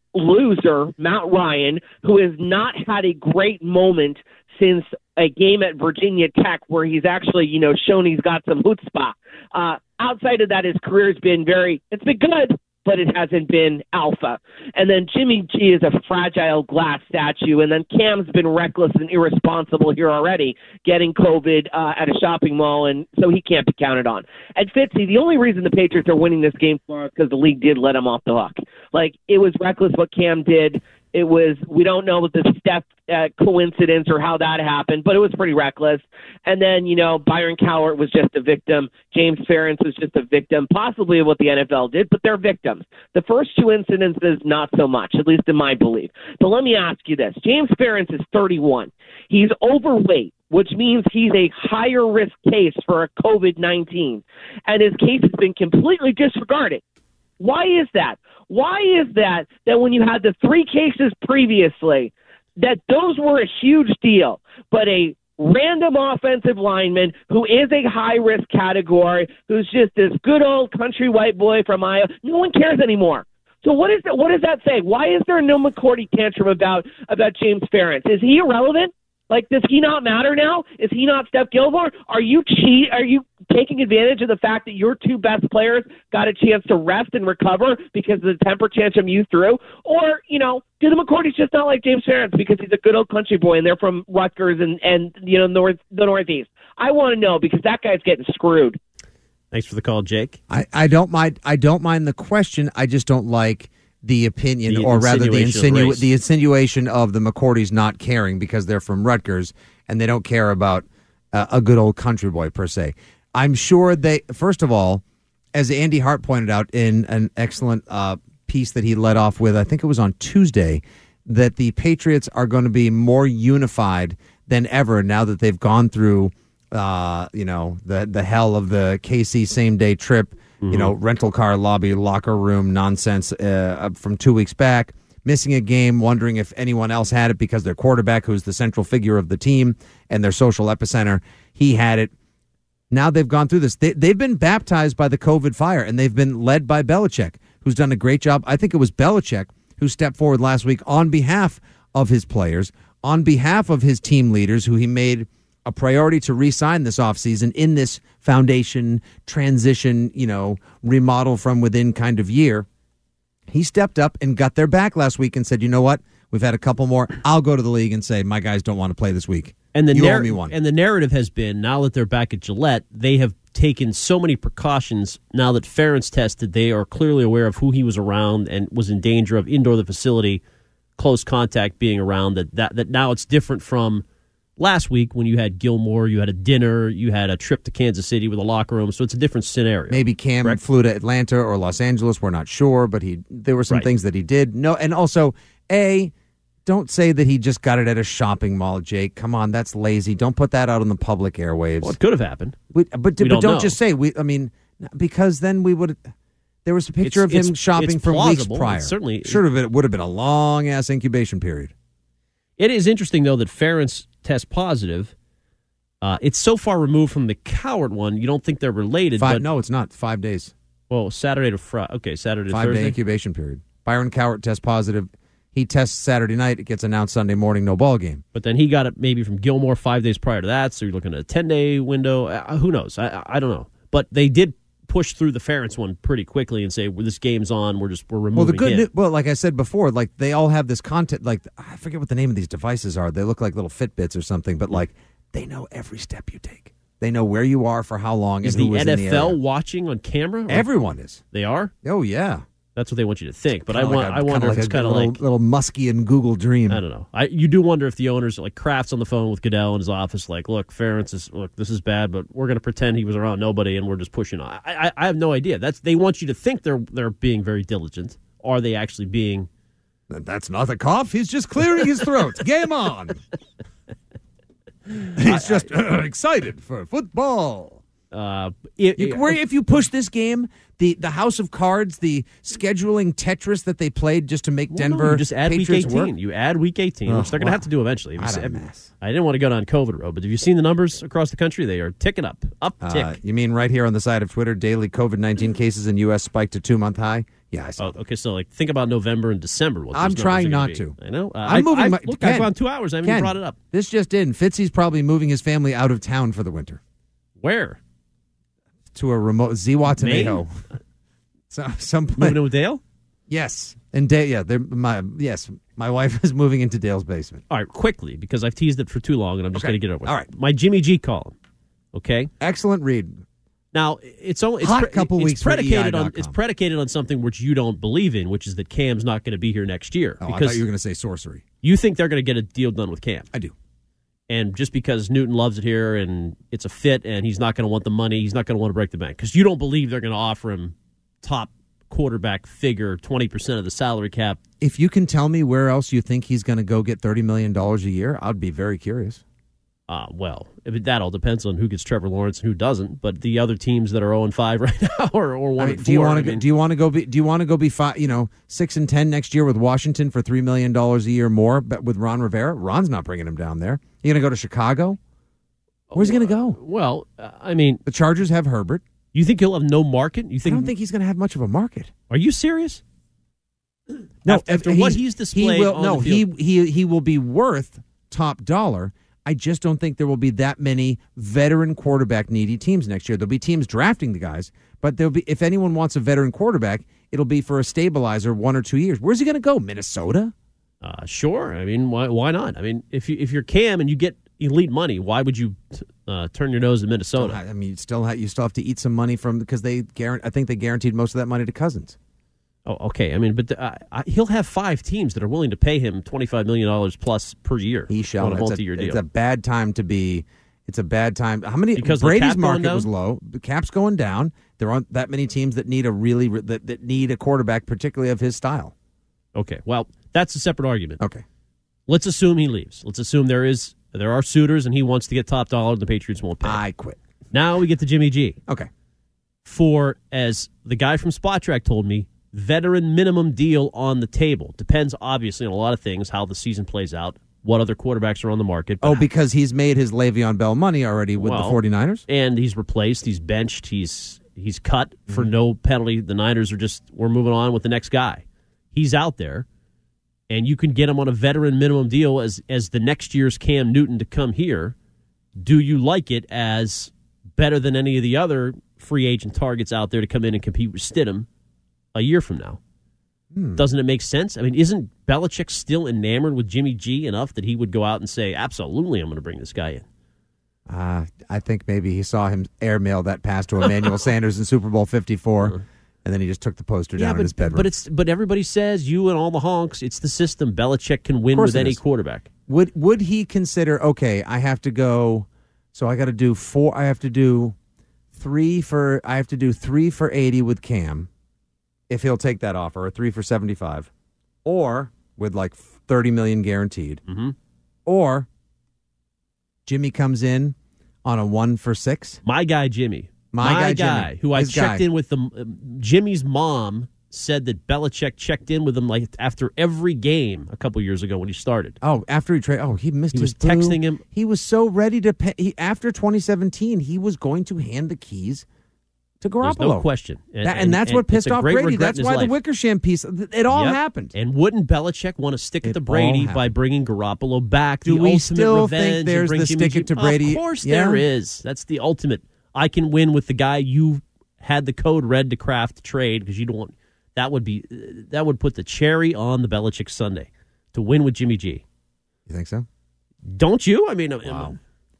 loser Matt Ryan, who has not had a great moment since a game at Virginia Tech where he's actually, shown he's got some chutzpah. Outside of that, his career's been it's been good, but it hasn't been alpha. And then Jimmy G is a fragile glass statue, and then Cam's been reckless and irresponsible here already, getting COVID at a shopping mall, and so he can't be counted on. And Fitzy, the only reason the Patriots are winning this game for us because the league did let him off the hook. Like, it was reckless what Cam did. It was, we don't know the Steph coincidence or how that happened, but it was pretty reckless. And then, Byron Cowart was just a victim. James Ferentz was just a victim, possibly of what the NFL did, but they're victims. The first two incidences, not so much, at least in my belief. But let me ask you this. James Ferentz is 31. He's overweight, which means he's a higher risk case for a COVID-19. And his case has been completely disregarded. Why is that? Why is that when you had the 3 cases previously, that those were a huge deal, but a random offensive lineman who is a high-risk category, who's just this good old country white boy from Iowa, no one cares anymore. So what does that say? Why is there no McCourty tantrum about James Ferentz? Is he irrelevant? Like, does he not matter now? Is he not Steph Gilmore? Are you taking advantage of the fact that your two best players got a chance to rest and recover because of the temper tantrum you threw? Or, do the McCourties just not like James Ferentz because he's a good old country boy and they're from Rutgers and the Northeast? I want to know because that guy's getting screwed. Thanks for the call, Jake. I don't mind the question. I just don't like the opinion, or rather the insinuation of the McCourties not caring because they're from Rutgers and they don't care about a good old country boy per se. I'm sure first of all, as Andy Hart pointed out in an excellent piece that he led off with, I think it was on Tuesday, that the Patriots are going to be more unified than ever now that they've gone through, the hell of the KC same-day trip, rental car lobby, locker room nonsense from 2 weeks back, missing a game, wondering if anyone else had it because their quarterback, who's the central figure of the team and their social epicenter, he had it. Now they've gone through this. They've been baptized by the COVID fire, and they've been led by Belichick, who's done a great job. I think it was Belichick who stepped forward last week on behalf of his players, on behalf of his team leaders, who he made a priority to re-sign this offseason in this foundation transition, remodel from within kind of year. He stepped up and got their back last week and said, you know what? We've had a couple more. I'll go to the league and say, my guys don't want to play this week. And you owe me one. And the narrative has been, now that they're back at Gillette, they have taken so many precautions. Now that Ferentz tested, they are clearly aware of who he was around and was in danger of indoor the facility, close contact being around, that now it's different from last week when you had Gilmore, you had a dinner, you had a trip to Kansas City with a locker room, so it's a different scenario. Maybe Cam flew to Atlanta or Los Angeles, we're not sure, but there were some things that he did. No, and also, don't say that he just got it at a shopping mall, Jake. Come on, that's lazy. Don't put that out on the public airwaves. Well, it could have happened. But don't just say, because then we would. There was a picture of him shopping for weeks prior. Certainly, it would have been a long-ass incubation period. It is interesting, though, that Ferentz test positive. It's so far removed from the Cowart one, you don't think they're related. No, it's not. 5 days. Well, Saturday to Friday. Okay, Saturday to Thursday. 5-day incubation period. Byron Cowart tests positive. He tests Saturday night. It gets announced Sunday morning, no ball game. But then he got it maybe from Gilmore 5 days prior to that, so you're looking at a 10-day window. Who knows? I don't know. But they did push through the Ferentz one pretty quickly and say, well, this game's on, we're removing well, the good news, like I said before, like they all have this content, like I forget what the name of these devices are. They look like little Fitbits or something, but like they know every step you take. They know where you are for how long. Is and who the is in the area. NFL watching on camera? Everyone is. They are? Oh, yeah. That's what they want you to think. But I wonder if it's kind of like little musky and Google dream. I don't know. You do wonder if the owners, like Kraft's on the phone with Goodell in his office, like, look, Ferentz this is bad, but we're going to pretend he was around nobody, and we're just pushing on. I have no idea. They want you to think they're being very diligent. Are they actually being? That's not a cough. He's just clearing his throat. Game on. He's just excited for football. If you push this game, the House of Cards, the scheduling Tetris that they played just to make Denver you just add Patriots week 18. work. You add week 18, which they're going to have to do eventually. What a mess. I didn't want to go down COVID road, but have you seen the numbers across the country? They are ticking up. Tick. You mean right here on the side of Twitter, daily COVID-19 cases in U.S. spiked to 2-month high? Yeah, I saw. Okay, so think about November and December. I'm trying not to. I know. I'm moving. Look, I've gone 2 hours. I haven't even brought it up. This just in. Fitzy's probably moving his family out of town for the winter. Where? To a remote Zihuatanejo. Some place. Moving in with Dale? Yes. And Dale, yeah, my wife is moving into Dale's basement. All right, quickly, because I've teased it for too long, and I'm just going to get it over with. All right. My Jimmy G column, okay? Excellent read. Now, it's predicated on something which you don't believe in, which is that Cam's not going to be here next year. Oh, I thought you were going to say sorcery. You think they're going to get a deal done with Cam. I do. And just because Newton loves it here and it's a fit and he's not going to want the money, he's not going to want to break the bank. Because you don't believe they're going to offer him top quarterback figure, 20% of the salary cap. If you can tell me where else you think he's going to go get $30 million a year, I'd be very curious. Well, that all depends on who gets Trevor Lawrence and who doesn't. But the other teams that are 0-5 right now are 1-4. Do you want to go be 6-10 next year with Washington for $3 million a year more? But with Ron Rivera, Ron's not bringing him down there. You going to go to Chicago? Where's he going to go? Well, the Chargers have Herbert. You think he'll have no market? I don't think he's going to have much of a market. Are you serious? No, after what he's displayed he will be worth top dollar. I just don't think there will be that many veteran quarterback needy teams next year. There'll be teams drafting the guys, but there'll be, if anyone wants a veteran quarterback, it'll be for a stabilizer 1 or 2 years. Where's he going to go? Minnesota? Sure. I mean, why not? I mean, if you're Cam and you get elite money, why would you turn your nose at Minnesota? I mean, you still have to eat some money from, because I think they guaranteed most of that money to Cousins. Oh, okay. I mean, but he'll have 5 teams that are willing to pay him $25 million plus per year. He shall. On a multi-year deal. It's a bad time to be. It's a bad time. How many? Because Brady's market was low. The cap's going down. There aren't that many teams that need that need a quarterback, particularly of his style. Okay. Well, that's a separate argument. Okay. Let's assume he leaves. Let's assume there are suitors and he wants to get top dollar and the Patriots won't pay. I quit. Now we get to Jimmy G. Okay. For, as the guy from Spot Track told me, veteran minimum deal on the table. Depends, obviously, on a lot of things, how the season plays out, what other quarterbacks are on the market. Oh, because he's made his Le'Veon Bell money already with the 49ers? And he's replaced, he's benched, he's cut for no penalty. The Niners we're moving on with the next guy. He's out there, and you can get him on a veteran minimum deal as the next year's Cam Newton to come here. Do you like it as better than any of the other free agent targets out there to come in and compete with Stidham a year from now? Doesn't it make sense? I mean, isn't Belichick still enamored with Jimmy G enough that he would go out and say, absolutely, I'm going to bring this guy in? I think maybe he saw him airmail that pass to Emmanuel Sanders in Super Bowl 54, and then he just took the poster down in his bedroom. But everybody says, you and all the honks, it's the system. Belichick can win with any quarterback. Would he consider, okay, I have to go, so I got to do 4, I have to do 3 for 80 with Cam, if he'll take that offer, or 3 for 75, or with like $30 million guaranteed, or Jimmy comes in on a 1 for 6. My guy Jimmy, my guy, who I checked in with Jimmy's mom said that Belichick checked in with him like after every game a couple years ago when he started. Oh, after he traded. Oh, he missed. He was texting him. He was so ready to pay. After 2017, he was going to hand the keys to Garoppolo. There's no question. And that's what pissed off Brady. That's why the Wickersham piece, it all happened. And wouldn't Belichick want to stick it to Brady by bringing Garoppolo back? Do we still think there's the stick it to Brady? Of course there is. That's the ultimate. I can win with the guy you had the code red to craft to trade because you don't want. That would put the cherry on the Belichick sundae to win with Jimmy G. You think so? Don't you? I mean, wow.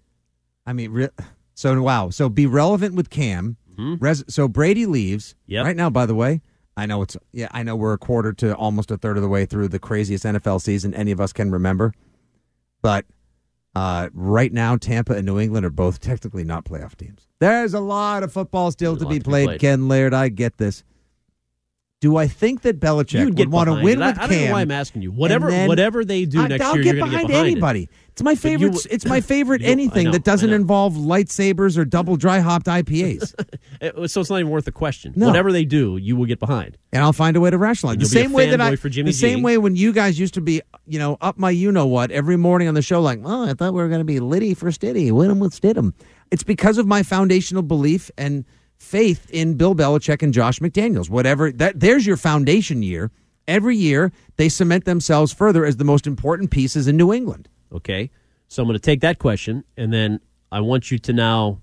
So be relevant with Cam. So Brady leaves right now. By the way, I know we're a quarter to almost a third of the way through the craziest NFL season any of us can remember. But right now, Tampa and New England are both technically not playoff teams. There's a lot of football still to be played. Ken Laird, I get this. Do I think that Belichick would want to win with Cam? I don't know why I'm asking you. Whatever they do next year, you're going to get behind anybody. It's my favorite. It's my favorite anything that doesn't involve lightsabers or double dry hopped IPAs. So it's not even worth the question. No. Whatever they do, you will get behind, and I'll find a way to rationalize. The same way same way when you guys used to be, up my what every morning on the show, like, oh, I thought we were going to be Liddy for Stiddy, win him with Stidham. It's because of my foundational belief and faith in Bill Belichick and Josh McDaniels. There's your foundation year. Every year, they cement themselves further as the most important pieces in New England. Okay, so I'm going to take that question, and then I want you to now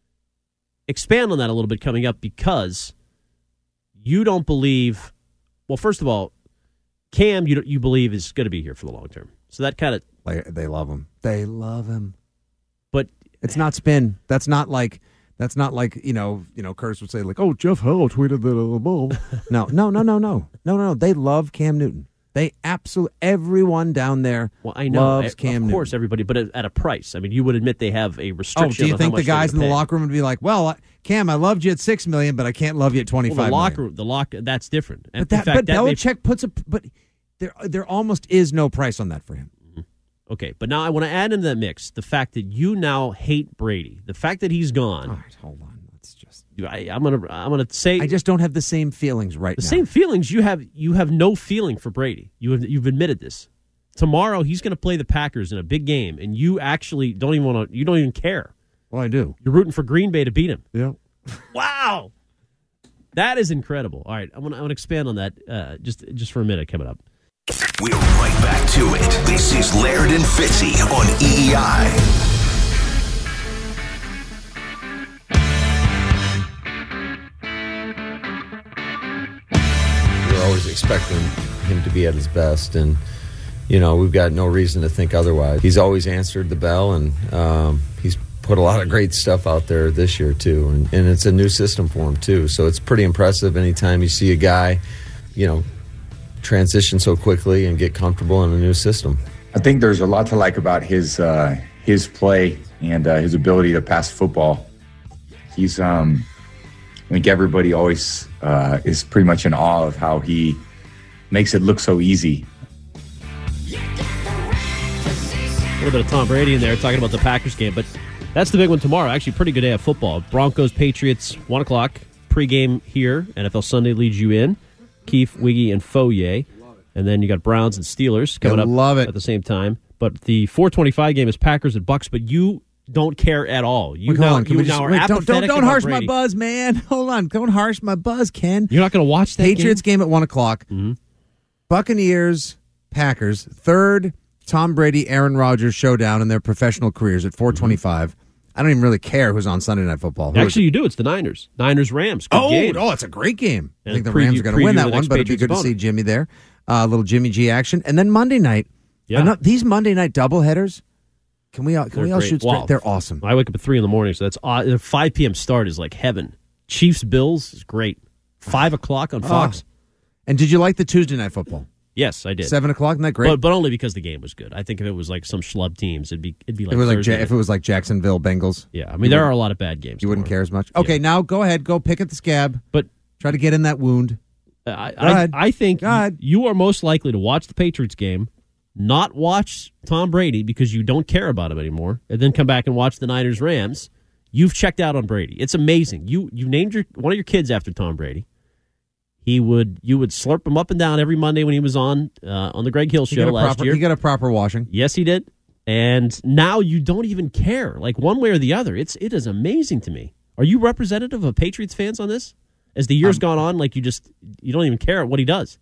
expand on that a little bit coming up, because you don't believe, well, first of all, Cam, you believe is going to be here for the long term. So that kind of... They love him. They love him. But... It's not spin. That's not like, Curtis would say, like, oh, Jeff Howell tweeted the ball. No. They love Cam Newton. They absolutely, everyone down there loves Cam Newton. Of course, everybody, but at a price. I mean, you would admit they have a restriction. Do you think the guys in the locker room would be like, well, Cam, I loved you at $6 million, but I can't love you at $25 million. The locker, that's different. But Belichick but there almost is no price on that for him. Okay, but now I want to add into that mix the fact that you now hate Brady. The fact that he's gone. All right, hold on. Let's just. I'm gonna say. I just don't have the same feelings right now. The same feelings you have. You have no feeling for Brady. You've admitted this. Tomorrow he's going to play the Packers in a big game, and you actually don't even want to. You don't even care. Well, I do. You're rooting for Green Bay to beat him. Yeah. Wow, that is incredible. All right, I'm gonna expand on that just for a minute coming up. We're right back to it. This is Laird and Fitzy on EEI. We're always expecting him to be at his best, and we've got no reason to think otherwise. He's always answered the bell, and he's put a lot of great stuff out there this year too, and it's a new system for him too. So it's pretty impressive anytime you see a guy, transition so quickly and get comfortable in a new system. I think there's a lot to like about his play and his ability to pass football. He's I think everybody always is pretty much in awe of how he makes it look so easy. A little bit of Tom Brady in there talking about the Packers game, but that's the big one tomorrow. Actually, pretty good day of football. Broncos, Patriots, 1 o'clock. Pregame here. NFL Sunday leads you in. Keefe, Wiggy, and Foye. And then you got Browns and Steelers coming up at the same time. But the 4:25 game is Packers and Bucks, but you don't care at all. You are apathetic. Don't harsh Brady. my buzz, man. Hold on. Don't harsh my buzz, Ken. You're not going to watch that Patriots game at 1 o'clock. Mm-hmm. Buccaneers, Packers, third Tom Brady, Aaron Rodgers showdown in their professional careers at 4:25. Mm-hmm. I don't even really care who's on Sunday Night Football. Actually, you do. It's the Niners. Niners-Rams. Good game. It's a great game. I think the Rams are going to win that one, but it'd be good to see Jimmy there. A little Jimmy G action. And then Monday night. Yeah. These Monday night doubleheaders, can we all shoot straight? Wow. They're awesome. I wake up at 3 in the morning, so that's a 5 p.m. start is like heaven. Chiefs-Bills is great. 5 o'clock on Fox. And did you like the Tuesday Night Football? Yes, I did. 7 o'clock, isn't that great? But only because the game was good. I think if it was like some schlub teams, it'd be like if it was like Jacksonville Bengals. Yeah, I mean there are a lot of bad games. You wouldn't care as much. Okay, now go ahead, go pick at the scab. But try to get in that wound. I think you are most likely to watch the Patriots game, not watch Tom Brady because you don't care about him anymore, and then come back and watch the Niners Rams. You've checked out on Brady. It's amazing. You named one of your kids after Tom Brady. You would slurp him up and down every Monday when he was on the Greg Hill show last year. He got a proper washing. Yes, he did. And now you don't even care, like one way or the other. It is amazing to me. Are you representative of Patriots fans on this? As the years gone on, like you don't even care what he does.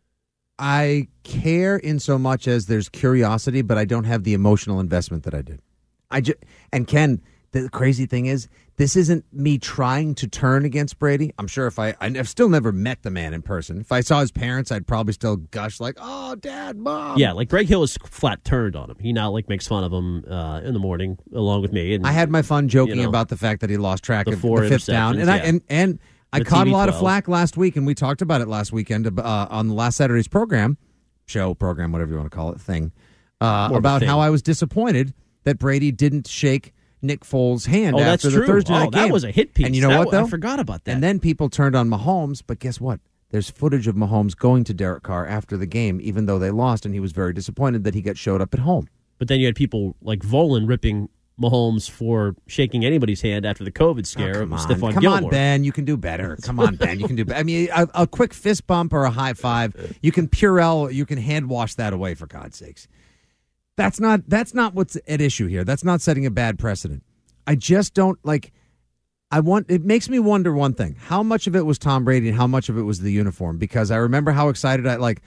I care in so much as there's curiosity, but I don't have the emotional investment that I did. And Ken, the crazy thing is, this isn't me trying to turn against Brady. I'm sure I've still never met the man in person. If I saw his parents, I'd probably still gush like, "Oh, Dad, Mom." Yeah, like Greg Hill is flat turned on him. He now makes fun of him in the morning along with me. And I had my fun joking about the fact that he lost track of the fifth down, and I caught a lot of flack last week, and we talked about it last weekend on the last Saturday's program, whatever you want to call it, about how I was disappointed that Brady didn't shake Nick Foles' hand after the Thursday night game. That was a hit piece. And you know what, though? I forgot about that. And then people turned on Mahomes, but guess what? There's footage of Mahomes going to Derek Carr after the game, even though they lost, and he was very disappointed that he showed up at home. But then you had people like Volan ripping Mahomes for shaking anybody's hand after the COVID scare of Stephon Gilmore. Come on, Ben. You can do better. Come on, Ben. You can do better. I mean, a quick fist bump or a high five, you can Purell, you can hand wash that away, for God's sakes. That's not what's at issue here. That's not setting a bad precedent. I just don't it makes me wonder one thing. How much of it was Tom Brady and how much of it was the uniform? Because I remember how excited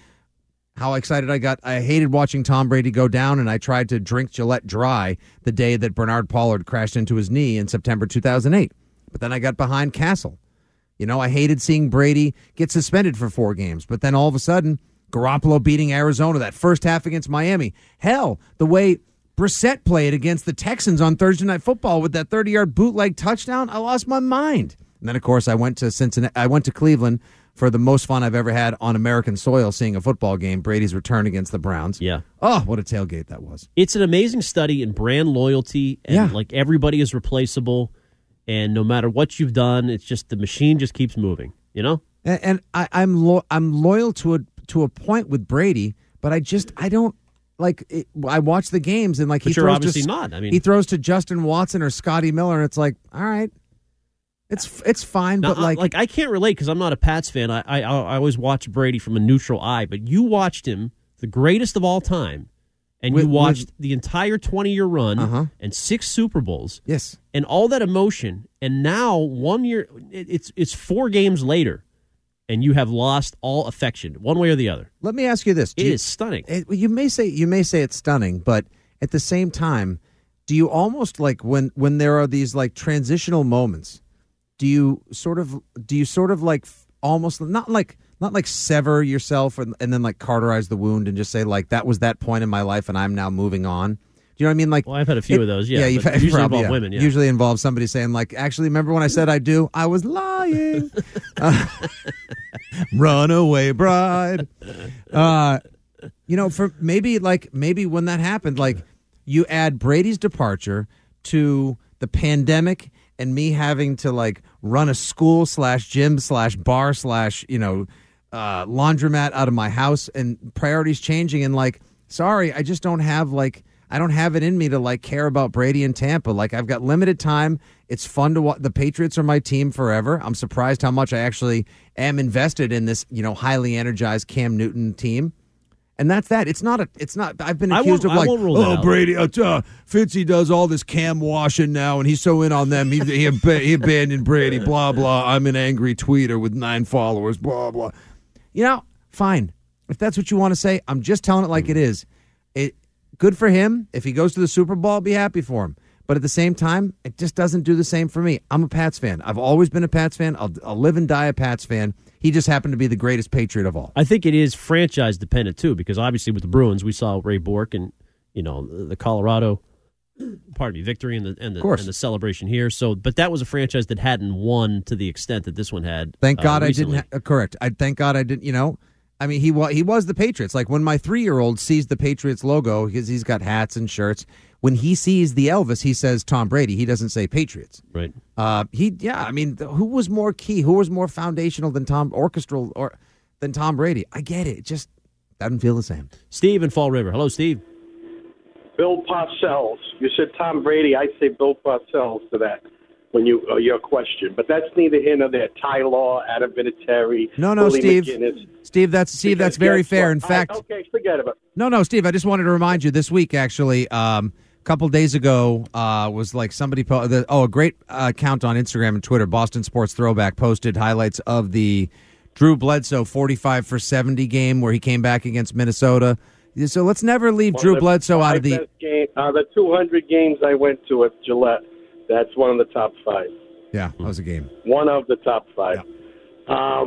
I got. I hated watching Tom Brady go down, and I tried to drink Gillette dry the day that Bernard Pollard crashed into his knee in September 2008. But then I got behind Castle. I hated seeing Brady get suspended for 4 games. But then all of a sudden, Garoppolo beating Arizona that first half against Miami. Hell, the way Brissett played against the Texans on Thursday Night Football with that 30-yard bootleg touchdown, I lost my mind. And then, of course, I went to Cleveland for the most fun I've ever had on American soil seeing a football game, Brady's return against the Browns. Yeah. Oh, what a tailgate that was. It's an amazing study in brand loyalty, and everybody is replaceable, and no matter what you've done, it's just the machine just keeps moving, And I'm loyal to a point with Brady, but I don't. I watch the games and but you're obviously not. I mean, he throws to Justin Watson or Scotty Miller, and it's like, all right, it's fine. Now, but I can't relate because I'm not a Pats fan. I always watch Brady from a neutral eye, but you watched him, the greatest of all time, and you watched the entire 20-year run and 6 Super Bowls. Yes, and all that emotion, and now 1 year, it's 4 games later. and you have lost all affection, one way or the other. Let me ask you this. It is stunning. You may say it's stunning, but at the same time, do you almost like when there are these like transitional moments, do you sort of like almost not like sever yourself and then like cauterize the wound and just say like that was that point in my life and I'm now moving on? Do you know what I mean? Like, well, I've had a few of those. Yeah, you've had, usually involve women. Yeah. Usually involves somebody saying like, actually, remember when I said I do? I was lying. Runaway bride. For maybe when that happened, like you add Brady's departure to the pandemic and me having to like run a school /gym /bar laundromat out of my house and priorities changing and like, sorry, I just don't have I don't have it in me to like care about Brady and Tampa. Like I've got limited time. It's fun to watch. The Patriots are my team forever. I'm surprised how much I actually am invested in this, highly energized Cam Newton team. And that's that. It's not. I've been accused of like, oh, Brady, Fitzy does all this Cam washing now, and he's so in on them. He abandoned Brady. Blah blah. I'm an angry tweeter with 9 followers. Blah blah. Fine. If that's what you want to say, I'm just telling it like it is. Good for him. If he goes to the Super Bowl, I'll be happy for him. But at the same time, it just doesn't do the same for me. I'm a Pats fan. I've always been a Pats fan. I'll live and die a Pats fan. He just happened to be the greatest Patriot of all. I think it is franchise dependent too, because obviously with the Bruins, we saw Ray Bourque and the Colorado, victory and the celebration here. So, but that was a franchise that hadn't won to the extent that this one had. Thank God recently. I didn't. Correct. Thank God I didn't. I mean, he was the Patriots. Like when my 3-year-old sees the Patriots logo, because he's got hats and shirts. When he sees the Elvis, he says Tom Brady. He doesn't say Patriots. Right. Who was more key? Who was more foundational than Tom Brady? I get it. It just doesn't feel the same. Steve in Fall River. Hello, Steve. Bill Parcells. You said Tom Brady. I say Bill Parcells to that. When your question, but that's neither here nor there. Ty Law, Adam Vinatieri. No, Willie Steve. McGinnis. Steve, that's very fair. In fact, okay, forget about it. No, Steve. I just wanted to remind you this week, actually, a couple days ago, was like somebody a great account on Instagram and Twitter, Boston Sports Throwback, posted highlights of the Drew Bledsoe 45 for 70 game where he came back against Minnesota. So let's never leave Drew Bledsoe out of the game. The 200 games I went to at Gillette. That's one of the top 5. Yeah, that was a game. One of the top 5. Yeah.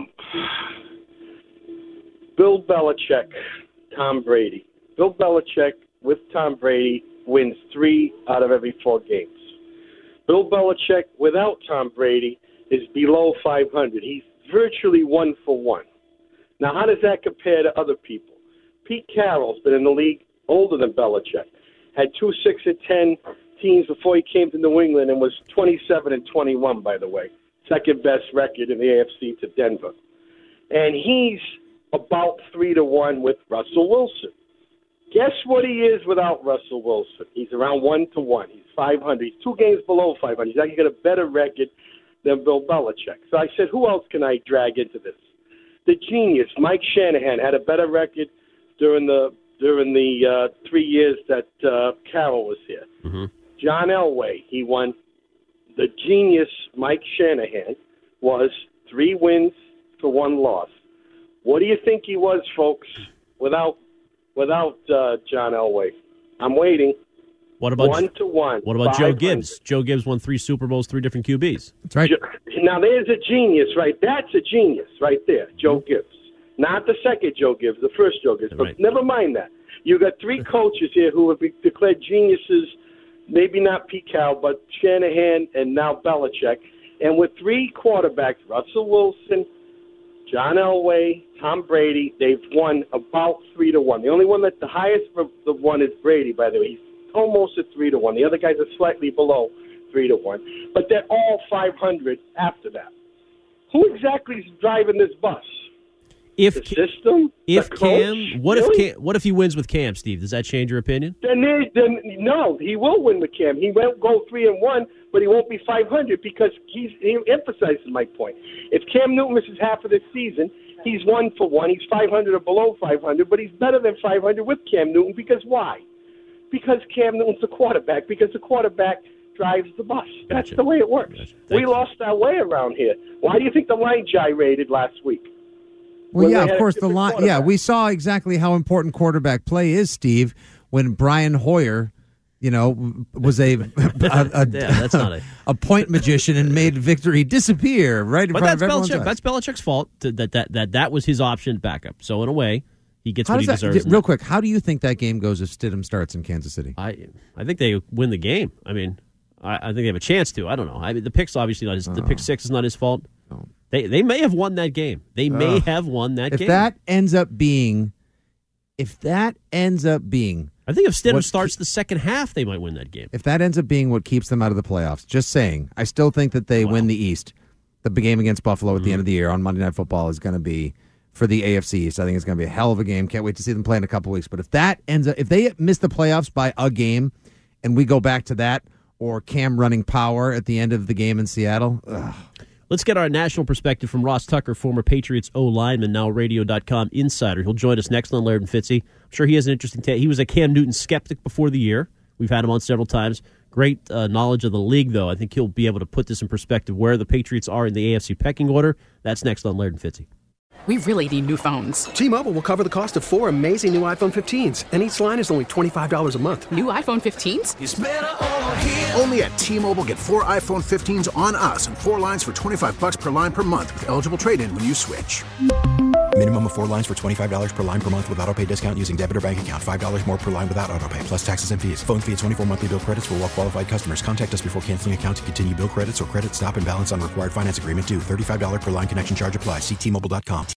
Bill Belichick, Tom Brady. Bill Belichick with Tom Brady wins 3 out of every 4 games. Bill Belichick without Tom Brady is below 500. He's virtually 1 for 1. Now, how does that compare to other people? Pete Carroll's been in the league older than Belichick. Had 2 6-10 teams before he came to New England and was 27-21, by the way. Second best record in the AFC to Denver. And he's about 3-1 with Russell Wilson. Guess what he is without Russell Wilson? He's around 1-1. He's 500. He's 2 games below 500. He's actually got a better record than Bill Belichick. So I said, who else can I drag into this? The genius, Mike Shanahan, had a better record during the 3 years that Carroll was here. Mm-hmm. John Elway, he won. The genius, Mike Shanahan, was 3 wins for 1 loss. What do you think he was, folks, without John Elway? I'm waiting. What about 1-1? What about Joe Gibbs? Joe Gibbs won 3 Super Bowls, 3 different QBs. That's right. Now there's a genius, right? That's a genius right there, Joe Gibbs. Not the second Joe Gibbs, the first Joe Gibbs. But never mind that. You got 3 coaches here who have been declared geniuses. Maybe not Pete Carroll, but Shanahan and now Belichick. And with 3 quarterbacks, Russell Wilson, John Elway, Tom Brady, they've won about 3-1. The only one that's the highest of the one is Brady, by the way. He's almost at 3-1. The other guys are slightly below 3-1. But they're all 500 after that. Who exactly is driving this bus? The system? If the Cam, coach? what if he wins with Cam, Steve? Does that change your opinion? Then no, he will win with Cam. He won't go 3-1, but he won't be 500 because he emphasizes my point. If Cam Newton misses half of this season, he's 1 for 1. He's 500 or below 500, but he's better than 500 with Cam Newton because why? Because Cam Newton's the quarterback. Because the quarterback drives the bus. That's the way it works. We lost our way around here. Why do you think the line gyrated last week? Well, yeah, of course, the line. Yeah, we saw exactly how important quarterback play is, Steve, when Brian Hoyer, was a that's not a point magician and made victory disappear right in front of everyone's eyes. That's Belichick's fault. That was his option backup. So in a way, he gets what he deserves. Real quick, how do you think that game goes if Stidham starts in Kansas City? I think they win the game. I mean, I think they have a chance to. I don't know. The pick's obviously not his. The pick six is not his fault. No. They may have won that game. They may have won that game. If that ends up being, I think if Stidham starts the second half, they might win that game. If that ends up being what keeps them out of the playoffs, just saying, I still think that they win the East. The game against Buffalo at the end of the year on Monday Night Football is going to be for the AFC East. I think it's going to be a hell of a game. Can't wait to see them play in a couple weeks. But if that ends up, if they miss the playoffs by a game, and we go back to that, or Cam running power at the end of the game in Seattle. Let's get our national perspective from Ross Tucker, former Patriots O-lineman, now Radio.com insider. He'll join us next on Laird and Fitzy. I'm sure he has an interesting take. He was a Cam Newton skeptic before the year. We've had him on several times. Great knowledge of the league, though. I think he'll be able to put this in perspective where the Patriots are in the AFC pecking order. That's next on Laird and Fitzy. We really need new phones. T-Mobile will cover the cost of 4 amazing new iPhone 15s, and each line is only $25 a month. New iPhone 15s? It's better over here. Only at T-Mobile, get 4 iPhone 15s on us and 4 lines for $25 per line per month with eligible trade-in when you switch. Minimum of 4 lines for $25 per line per month with autopay discount using debit or bank account. $5 more per line without autopay, plus taxes and fees. Phone fee at 24 monthly bill credits for well-qualified customers. Contact us before canceling account to continue bill credits or credit stop and balance on required finance agreement due. $35 per line connection charge applies. See T-Mobile.com.